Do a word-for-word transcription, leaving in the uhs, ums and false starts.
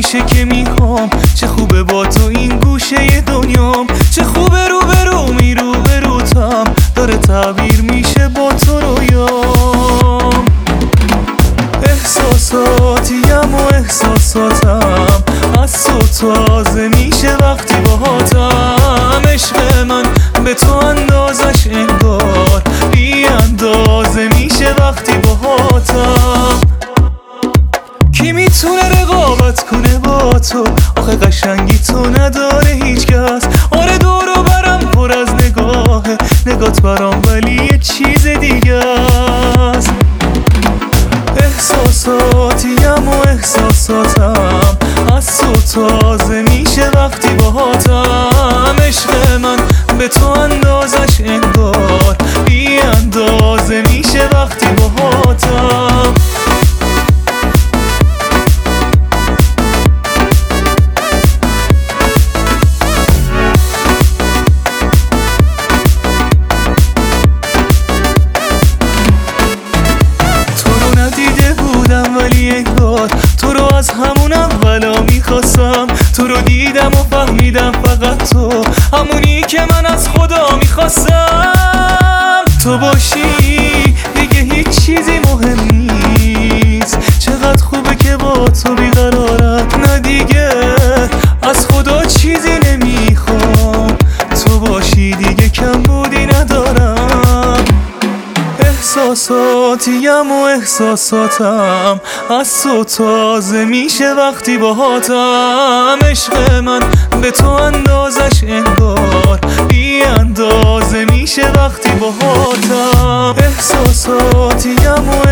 همیشه که میخوام. چه خوبه با تو این گوشه دنیام، چه خوبه رو به رو می رو به رو تم داره تعبیر میشه با تو رویام. احساساتیم و احساساتم از تو تازه میشه وقتی باهاتم. عشق من به تو اندازش انگار بی اندازه میشه وقتی باهاتم. کی میتونه رقابت کنه با تو؟ آخه قشنگی تو نداره هیچ کس. آره دور و برم پر از نگاهه، نگات برام ولی یه چیز دیگه است. احساساتیم و احساساتم از تو تازه میشه وقتی باهاتم. عشق من به تو اندازش انگار بی اندازه میشه وقتی باهاتم. ولی انگار تو رو از همون اولا میخواستم. تو رو دیدم و فهمیدم فقط تو همونی که من از خدا میخواستم. تو باشی دیگه هیچ چیزی مهم نیست. چقدر خوبه که با تو بیقرارم. نه دیگه از خدا چیزی نمیخوام. تو باشی دیگه کم بودی ندارم. احساساتیم و احساساتم از تو تازه میشه وقتی باهاتم. عشق من به تو اندازش انگار بی اندازه میشه وقتی باهاتم. احساساتیم و